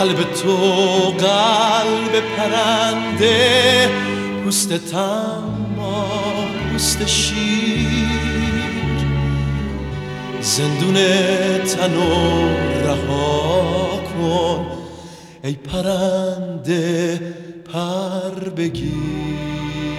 قلب تو قلب پرنده، پوست تما پوست شیر، زندون تنو رها کن ای پرنده پر بگیر.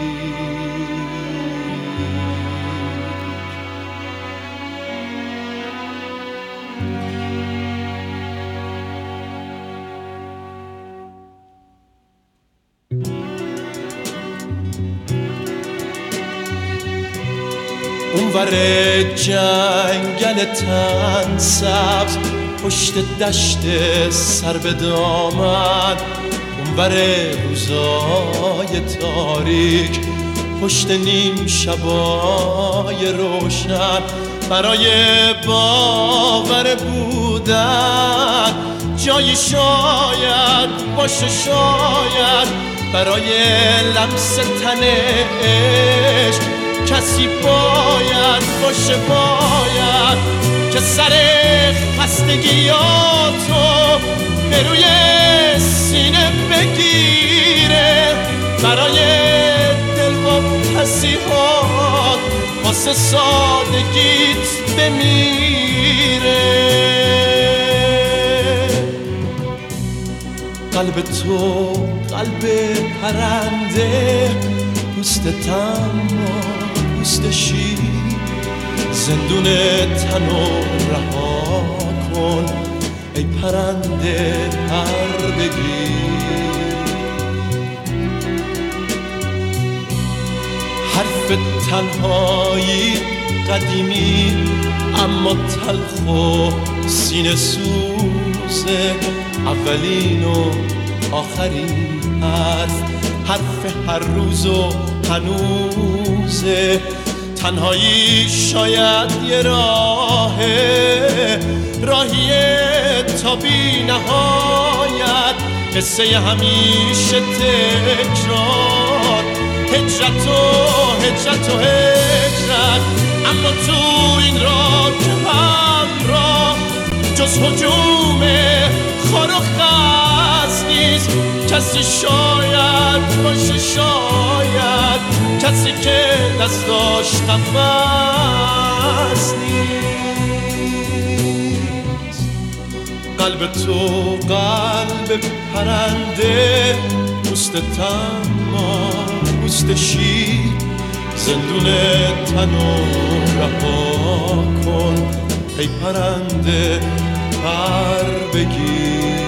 اونور جنگل تن سبز، پشت دشت سر به دامن، اونور روزای تاریک، پشت نیم شبای روشن، برای باور بودن جایی شاید باشه، شاید برای لمس تن عشق کسی باید باشه، باید که سر خستگیاتو به روی سینه بگیره، برای دلواپسی‌هات واسه سادگیت بمیره. قلب تو قلب پرنده، پوست تما پوست شیر، زندون تنو رها کن ای پرنده پر بگیر. حرف تنهایی قدیمی اما تلخ و سینه سوزه، اولین و آخرین حرف هر روز و هنوزه. تنهایی شاید یه راهیه تا بی نهایت، قصه همیشه تکرار، هجرت و هجرت، اما تو این راه که همراه جز هجوم خار و خس نیست کسی، شاید باشه، شاید کسی که دستاش قفس نیست. قلب تو قلب پرنده، پوست تما پوست شیر، زندون تنو رها کن ای پرنده پر بگیر.